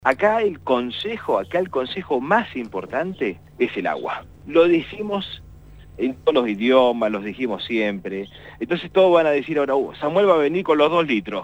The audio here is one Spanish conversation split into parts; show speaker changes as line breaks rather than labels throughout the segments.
Acá el consejo más importante es el agua. Lo decimos en todos los idiomas, los dijimos siempre. Entonces todos van a decir ahora, Samuel va a venir con los 2 litros.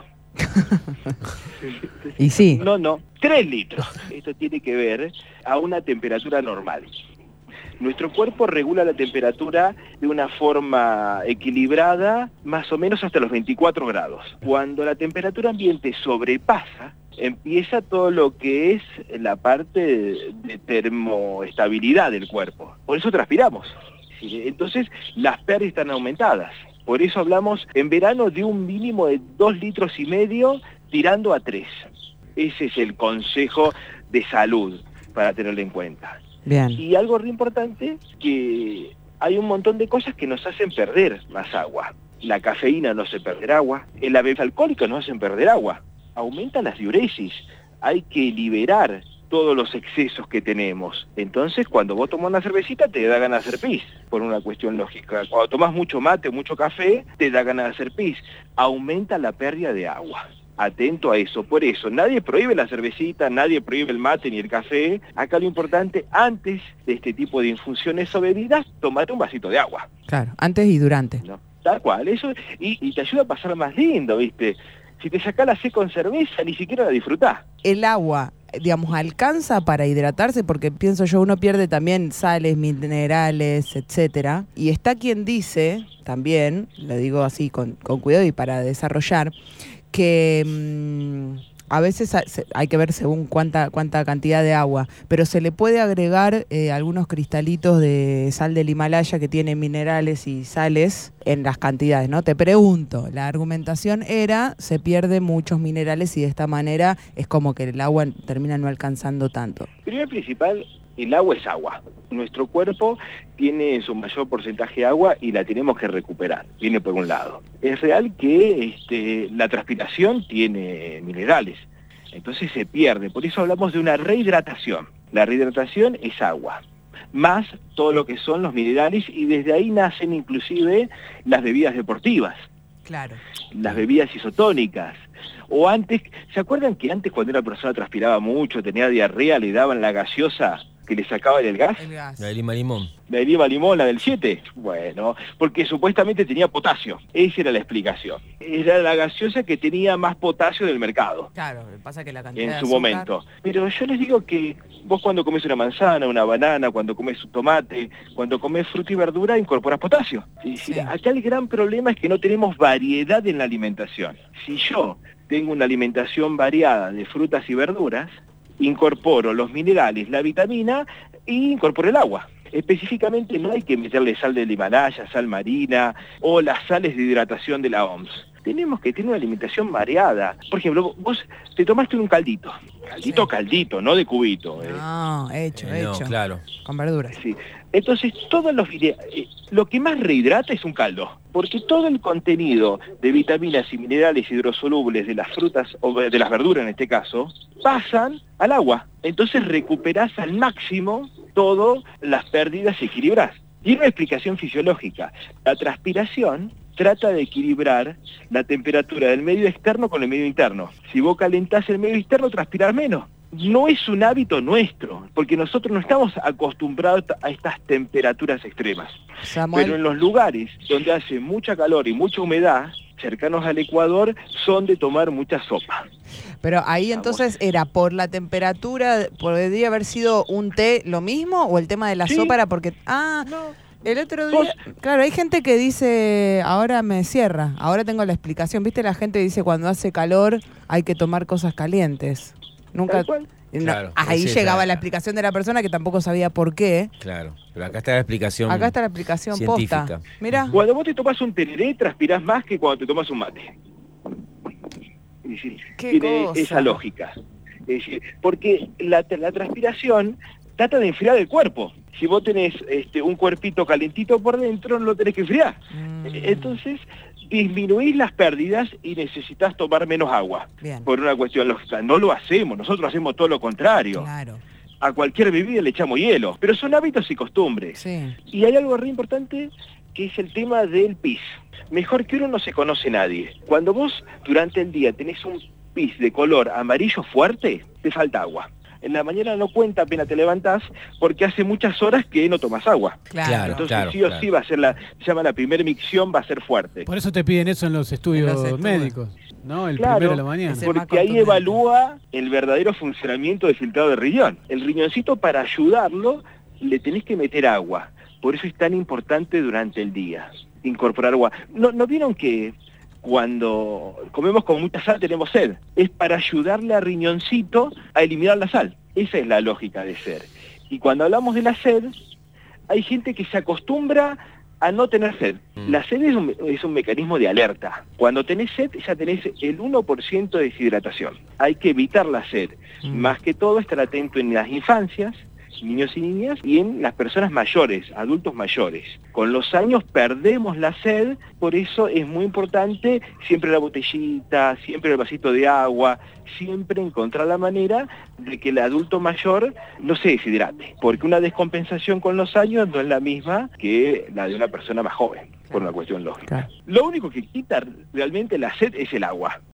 Y sí.
No, 3 litros. Esto tiene que ver a una temperatura normal. Nuestro cuerpo regula la temperatura de una forma equilibrada, más o menos hasta los 24 grados. Cuando la temperatura ambiente sobrepasa, empieza todo lo que es la parte de termoestabilidad del cuerpo. Por eso transpiramos. Entonces, las pérdidas están aumentadas. Por eso hablamos en verano de un mínimo de 2,5 litros tirando a 3. Ese es el consejo de salud para tenerlo en cuenta.
Bien.
Y algo re importante, que hay un montón de cosas que nos hacen perder más agua. La cafeína nos hace perder agua, la bebida alcohólica nos hacen perder agua. Aumenta las diuresis, hay que liberar todos los excesos que tenemos. Entonces, cuando vos tomás una cervecita, te da ganas de hacer pis, por una cuestión lógica. Cuando tomás mucho mate, mucho café, te da ganas de hacer pis. Aumenta la pérdida de agua. Atento a eso. Por eso, nadie prohíbe la cervecita, nadie prohíbe el mate ni el café. Acá lo importante, antes de este tipo de infusiones o bebidas, tomate un vasito de agua.
Claro, antes y durante.
¿No? Tal cual, eso, y te ayuda a pasar más lindo, ¿viste? Si te sacás la C con cerveza, ni siquiera la disfrutás.
El agua, digamos, ¿alcanza para hidratarse? Porque pienso yo, uno pierde también sales, minerales, etcétera. Y está quien dice, también, lo digo así con cuidado y para desarrollar, que a veces hay que ver según cuánta cantidad de agua, pero se le puede agregar algunos cristalitos de sal del Himalaya que tienen minerales y sales en las cantidades, ¿no? Te pregunto, la argumentación era, se pierden muchos minerales y de esta manera es como que el agua termina no alcanzando tanto.
Primero principal, el agua es agua. Nuestro cuerpo tiene su mayor porcentaje de agua y la tenemos que recuperar. Viene por un lado. Es real que la transpiración tiene minerales, entonces se pierde. Por eso hablamos de una rehidratación. La rehidratación es agua, más todo lo que son los minerales, y desde ahí nacen inclusive las bebidas deportivas.
Claro. Las
bebidas isotónicas. O antes, ¿se acuerdan que antes cuando una persona transpiraba mucho, tenía diarrea, le daban la gaseosa que le sacaba el gas?
El gas.
La de lima limón.
La de lima limón, la del 7. Bueno, porque supuestamente tenía potasio. Esa era la explicación. Era la gaseosa que tenía más potasio del mercado.
Claro, pasa que la cantidad
en
de
su
azúcar...
momento. Pero yo les digo que vos cuando comes una manzana, una banana, cuando comes un tomate, cuando comes fruta y verdura, incorporas potasio. Sí. Acá el gran problema es que no tenemos variedad en la alimentación. Si yo tengo una alimentación variada de frutas y verduras, incorporo los minerales, la vitamina y incorporo el agua. Específicamente no hay que meterle sal del Himalaya, sal marina o las sales de hidratación de la OMS. Tenemos que tener una alimentación variada. Por ejemplo, vos te tomaste un caldito, caldito, no de cubito.
No, hecho.
Claro.
Con verduras.
Sí. Entonces, lo que más rehidrata es un caldo, porque todo el contenido de vitaminas y minerales hidrosolubles de las frutas, o de las verduras en este caso, pasan al agua. Entonces recuperás al máximo todas las pérdidas y equilibrás. Tiene una explicación fisiológica. La transpiración trata de equilibrar la temperatura del medio externo con el medio interno. Si vos calentás el medio externo, transpirás menos. No es un hábito nuestro, porque nosotros no estamos acostumbrados a estas temperaturas extremas.
Samuel.
Pero en los lugares donde hace mucha calor y mucha humedad, cercanos al Ecuador, son de tomar mucha sopa.
Pero ahí entonces era por la temperatura, ¿podría haber sido un té lo mismo? ¿O el tema de la sopa era porque...
No.
El otro día, claro, hay gente que dice, ahora me cierra, ahora tengo la explicación. ¿Viste? La gente dice cuando hace calor hay que tomar cosas calientes. Nunca...
Claro,
ahí llegaba la explicación de la persona que tampoco sabía por qué.
Claro, pero acá está la explicación.
Acá está la explicación
científica.
Posta. Mirá.
Cuando vos te tomás un tereré, transpirás más que cuando te tomás un mate. Es decir, tiene esa lógica. Es decir, porque la transpiración trata de enfriar el cuerpo. Si vos tenés un cuerpito calentito por dentro, no lo tenés que enfriar. Entonces, disminuís las pérdidas y necesitas tomar menos agua.
Bien.
Por una cuestión lógica. No lo hacemos, nosotros hacemos todo lo contrario.
Claro.
A cualquier bebida le echamos hielo, pero son hábitos y costumbres.
Sí.
Y hay algo re importante que es el tema del pis. Mejor que uno no se conoce nadie. Cuando vos durante el día tenés un pis de color amarillo fuerte, te falta agua. En la mañana no cuenta apenas te levantás porque hace muchas horas que no tomas agua.
Claro.
Entonces sí o sí va a ser se llama la primera micción, va a ser fuerte.
Por eso te piden eso en los estudios médicos, ¿no? El primero de la mañana.
Porque ahí evalúa el verdadero funcionamiento del filtrado de riñón. El riñoncito, para ayudarlo, le tenés que meter agua. Por eso es tan importante durante el día incorporar agua. ¿No vieron que cuando comemos con mucha sal tenemos sed? Es para ayudarle al riñoncito a eliminar la sal. Esa es la lógica de ser. Y cuando hablamos de la sed, hay gente que se acostumbra a no tener sed. La sed es un mecanismo de alerta. Cuando tenés sed, ya tenés el 1% de deshidratación. Hay que evitar la sed. Más que todo, estar atento en las infancias, niños y niñas, y en las personas mayores, adultos mayores. Con los años perdemos la sed, por eso es muy importante siempre la botellita, siempre el vasito de agua, siempre encontrar la manera de que el adulto mayor no se deshidrate, porque una descompensación con los años no es la misma que la de una persona más joven, por una cuestión lógica. Lo único que quita realmente la sed es el agua.